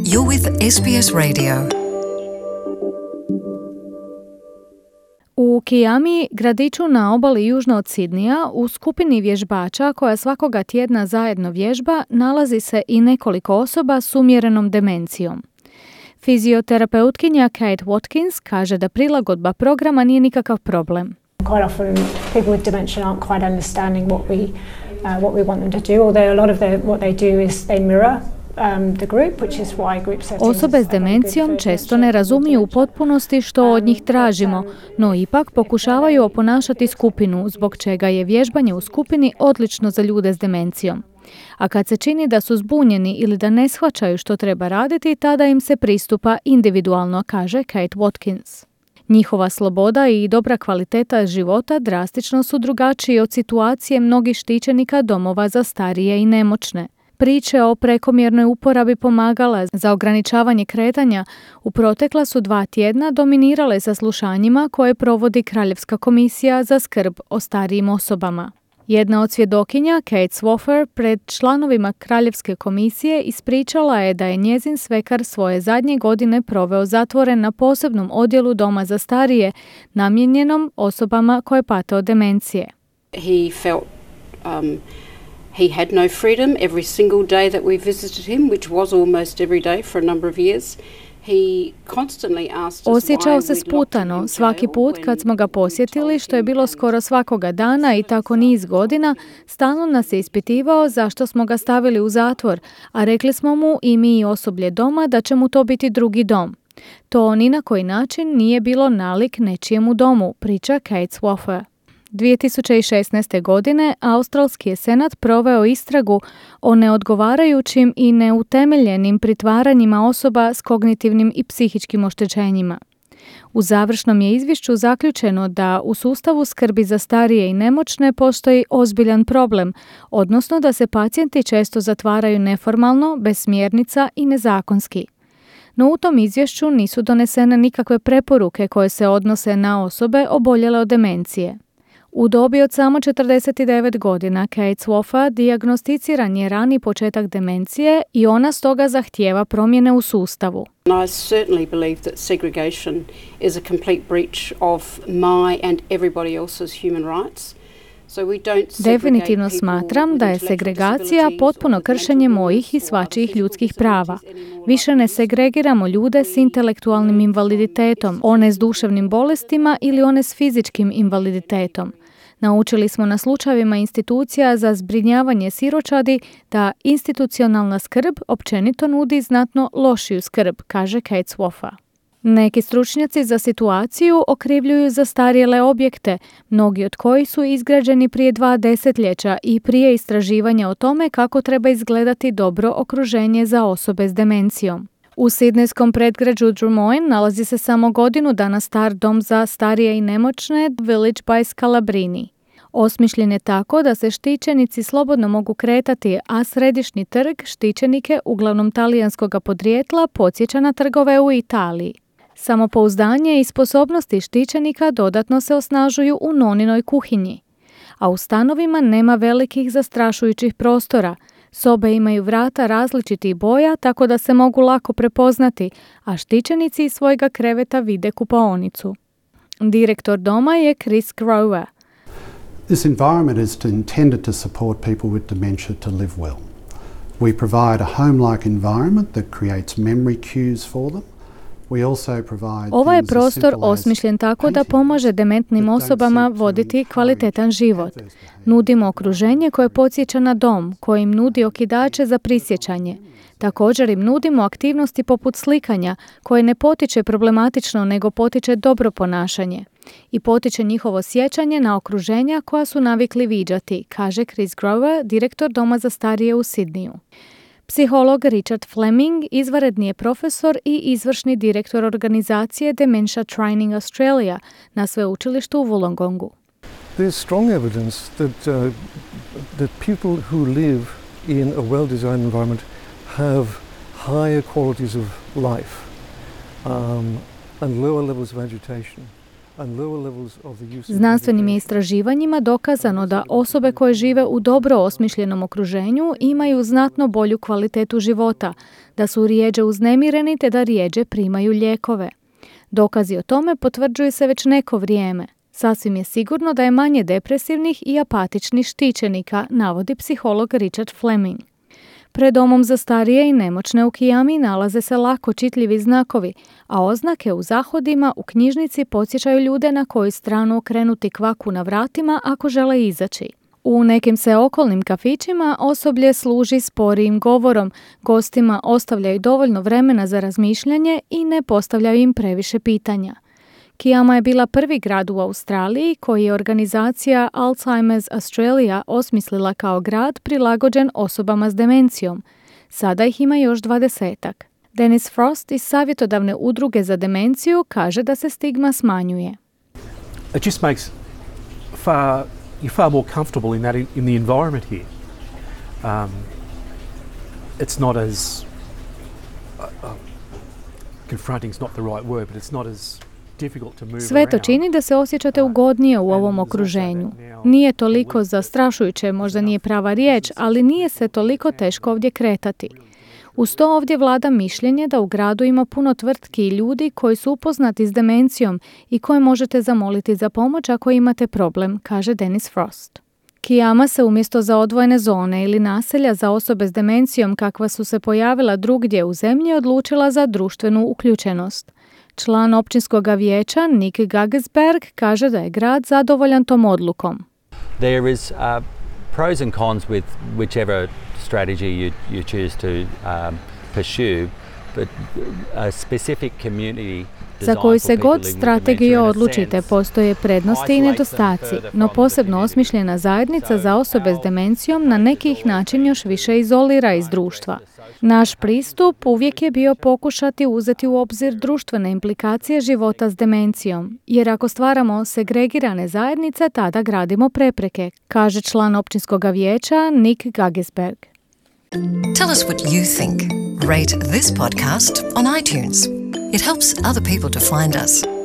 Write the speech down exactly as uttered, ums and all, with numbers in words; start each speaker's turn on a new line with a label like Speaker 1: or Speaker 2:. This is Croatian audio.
Speaker 1: You're with S B S Radio.
Speaker 2: U Kiami, gradiću na obali južno od Sidnija, u skupini vježbača koja svakoga tjedna zajedno vježba, nalazi se i nekoliko osoba s umjerenom demencijom. Fizioterapeutkinja Kate Watkins kaže da prilagodba programa nije nikakav problem.
Speaker 3: Quite often people with dementia aren't quite understanding what we uh, what we want them to do, although a lot of their, what they do is they mirror um, the group, which is why group settings.
Speaker 2: Osobe s demencijom često ne razumiju u potpunosti što od njih tražimo, no ipak pokušavaju oponašati skupinu, zbog čega je vježbanje u skupini odlično za ljude s demencijom. A kad se čini da su zbunjeni ili da ne shvaćaju što treba raditi, tada im se pristupa individualno, kaže Kate Watkins. Njihova sloboda i dobra kvaliteta života drastično su drugačiji od situacije mnogih štićenika domova za starije i nemoćne. Priče o prekomjernoj uporabi pomagala za ograničavanje kretanja u protekla su dva tjedna dominirale saslušanjima koje provodi Kraljevska komisija za skrb o starijim osobama. Jedna od svjedokinja, Kate Swaffer, pred članovima Kraljevske komisije ispričala je da je njezin svekar svoje zadnje godine proveo zatvoren na posebnom odjelu doma za starije, namijenjenom osobama koje pate od demencije.
Speaker 4: He felt um, he had no freedom every single day that we visited him, which was almost every day for a number of years.
Speaker 2: Osjećao se sputano svaki put kad smo ga posjetili, što je bilo skoro svakoga dana i tako niz godina. Stalno nas je ispitivao zašto smo ga stavili u zatvor, a rekli smo mu i mi i osoblje doma da će mu to biti drugi dom. To ni na koji način nije bilo nalik nečijemu domu, priča Kate Swaffer. dvije tisuće šesnaeste. godine Australski je senat proveo istragu o neodgovarajućim i neutemeljenim pritvaranjima osoba s kognitivnim i psihičkim oštećenjima. U završnom je izvješću zaključeno da u sustavu skrbi za starije i nemoćne postoji ozbiljan problem, odnosno da se pacijenti često zatvaraju neformalno, bez smjernica i nezakonski. No u tom izvješću nisu donesene nikakve preporuke koje se odnose na osobe oboljele od demencije. U dobi od samo četrdeset devet godina Kate Swaffer dijagnosticiran je rani početak demencije i ona stoga zahtijeva promjene u sustavu.
Speaker 4: I certainly believe that segregation is a complete breach of my and everybody else's human rights.
Speaker 2: Definitivno smatram da je segregacija potpuno kršenje mojih i svačijih ljudskih prava. Više ne segregiramo ljude s intelektualnim invaliditetom, one s duševnim bolestima ili one s fizičkim invaliditetom. Naučili smo na slučajevima institucija za zbrinjavanje siročadi da institucionalna skrb općenito nudi znatno lošiju skrb, kaže Kate Swaffer. Neki stručnjaci za situaciju okrivljuju zastarjele objekte, mnogi od kojih su izgrađeni prije dva desetljeća i prije istraživanja o tome kako treba izgledati dobro okruženje za osobe s demencijom. U sidnejskom predgrađu Drummoyne nalazi se samo godinu dana star dom za starije i nemoćne Village by Scalabrini. Osmišljen je tako da se štićenici slobodno mogu kretati, a središnji trg štićenike, uglavnom talijanskog podrijetla, podsjeća na trgove u Italiji. Samopouzdanje i sposobnosti štićenika dodatno se osnažuju u noninoj kuhinji. A u stanovima nema velikih zastrašujućih prostora. Sobe imaju vrata različitih boja tako da se mogu lako prepoznati, a štićenici iz svojega kreveta vide kupaonicu. Direktor doma je Chris Grover.
Speaker 5: This environment is intended to support people with dementia to live well. We provide a home-like environment that creates memory cues for them.
Speaker 2: Ovaj je prostor osmišljen tako da pomaže dementnim osobama voditi kvalitetan život. Nudimo okruženje koje podsjeća na dom, koje im nudi okidače za prisjećanje. Također im nudimo aktivnosti poput slikanja, koje ne potiče problematično nego potiče dobro ponašanje. I potiče njihovo sjećanje na okruženja koja su navikli viđati, kaže Chris Grover, direktor doma za starije u Sidniju. Psiholog Richard Fleming izvanredni je profesor i izvršni direktor organizacije Dementia Training Australia na sveučilištu u Wollongongu.
Speaker 6: There's strong evidence that uh, that people who live in a well-designed environment have higher qualities of life um, and lower levels of agitation.
Speaker 2: Znanstvenim je istraživanjima dokazano da osobe koje žive u dobro osmišljenom okruženju imaju znatno bolju kvalitetu života, da su rijeđe uznemireni te da rijeđe primaju lijekove. Dokazi o tome potvrđuju se već neko vrijeme. Sasvim je sigurno da je manje depresivnih i apatičnih štićenika, navodi psiholog Richard Fleming. Pred domom za starije i nemoćne u Kiami nalaze se lako čitljivi znakovi, a oznake u zahodima u knjižnici podsjećaju ljude na koju stranu okrenuti kvaku na vratima ako žele izaći. U nekim se okolnim kafićima osoblje služi sporijim govorom, gostima ostavljaju dovoljno vremena za razmišljanje i ne postavljaju im previše pitanja. Kiama je bila prvi grad u Australiji koji je organizacija Alzheimer's Australia osmislila kao grad prilagođen osobama s demencijom. Sada ih ima još dvadesetak. Dennis Frost iz savjetodavne udruge za demenciju kaže da se stigma smanjuje.
Speaker 7: It just makes far you're far more comfortable in that in, in the environment here. Um, it's not as uh, uh, confronting is not the right word, but it's not as
Speaker 2: Sve to čini da se osjećate ugodnije u ovom okruženju. Nije toliko zastrašujuće, možda nije prava riječ, ali nije se toliko teško ovdje kretati. Uz to ovdje vlada mišljenje da u gradu ima puno tvrtki i ljudi koji su upoznati s demencijom i koje možete zamoliti za pomoć ako imate problem, kaže Dennis Frost. Kiama se umjesto za odvojene zone ili naselja za osobe s demencijom kakva su se pojavila drugdje u zemlji odlučila za društvenu uključenost. Član općinskog vijeća Nick Guggisberg kaže da je grad zadovoljan tom odlukom.
Speaker 8: There is uh, pros and cons with whichever strategy you, you choose to um, pursue, but a specific community
Speaker 2: Za koju se god strategiju odlučite, postoje prednosti i nedostaci, no posebno osmišljena zajednica za osobe s demencijom na neki ih način još više izolira iz društva. Naš pristup uvijek je bio pokušati uzeti u obzir društvene implikacije života s demencijom, jer ako stvaramo segregirane zajednice, tada gradimo prepreke, kaže član općinskog vijeća Nick Guggisberg.
Speaker 1: Tell us what you think. Rate this podcast on iTunes. It helps other people to find us.